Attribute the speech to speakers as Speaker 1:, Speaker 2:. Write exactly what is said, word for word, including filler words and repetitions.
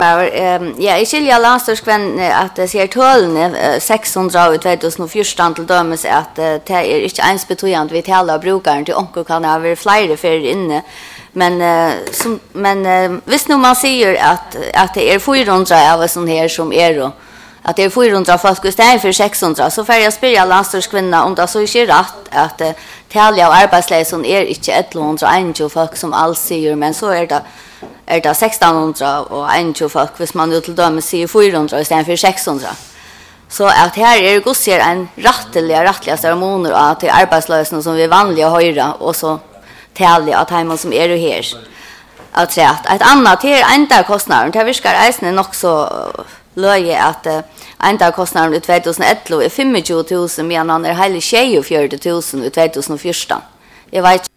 Speaker 1: Bara, um, ja, jag skiljer landstörskvän att det ser tölne sexhundra i tjugohundrafjorton till dömes att det är inte ens betydande vi talar av brukaren till onkel kan ha varit flera för inne. Men uh, som men uh, visst nu man säger att att det är fyrahundra av sån här som är då att det är fyrahundra folk istället för sexhundra så får jag spela landstörskvinna om det så är rätt att uh, tala av arbetslösa är inte etthundratjugo folk som alls säger men så är det är det sextonhundra och tjugo folk hvis man ut till dömes säger fyrahundra istället för sexhundra. Så att här är det gossier en rättliga rättliga ceremonier att det är arbetslösa som vi vanliga höra och så tälja att hemma som är det här. Att säga att ett annat är enda kostnaden. Det viskar äsnen också löje att enda kostnaden i tjugoelva är tjugofem tusen medan han är hela tjugofyra tusen i tjugohundrafjorton. Jag vet